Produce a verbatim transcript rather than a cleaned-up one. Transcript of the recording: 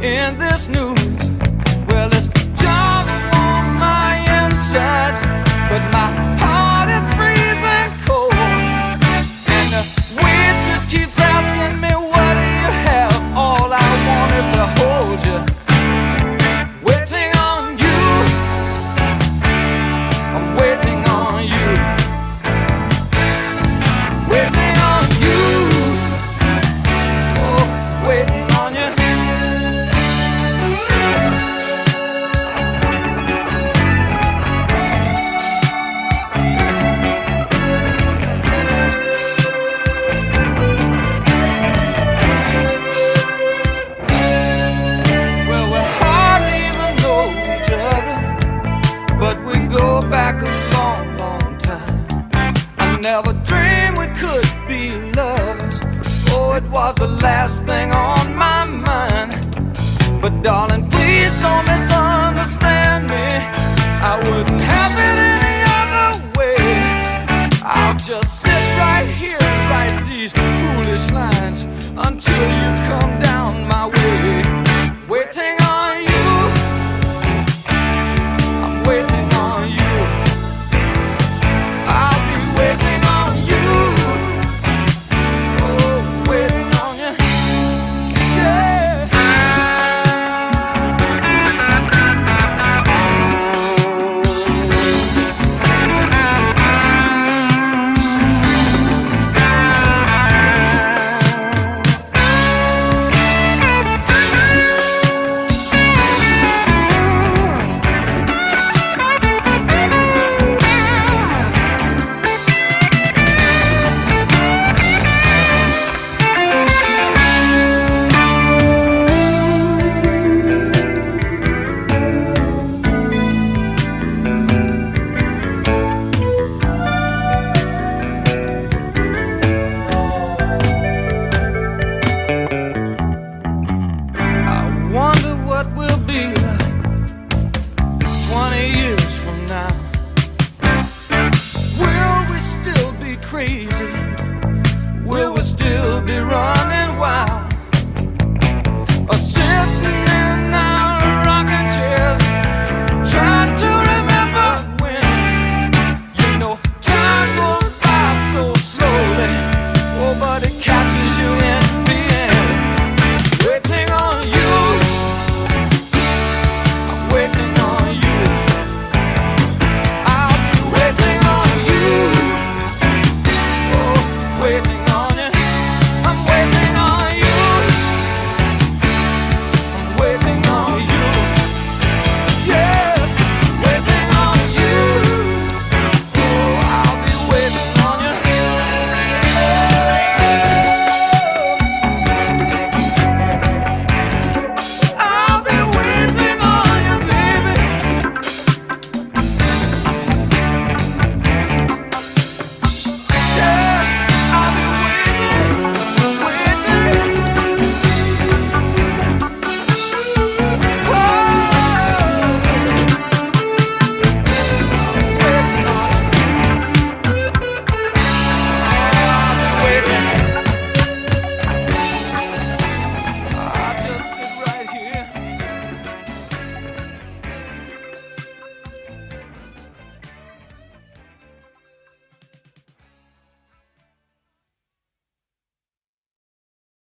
in this news. Well, this job warms my insides, but my heart is freezing cold. And the waitress keeps asking me, what do you have? All I want is to hold you. Waiting on you, I'm waiting on you. Waiting on you, oh, waiting on you. Well, we hardly even know each other, but we go back a long, long time. I never dreamed we could be lovers. Oh, it was the last thing on my mind. But darling, please don't misunderstand me. I wouldn't have it any other way. I'll just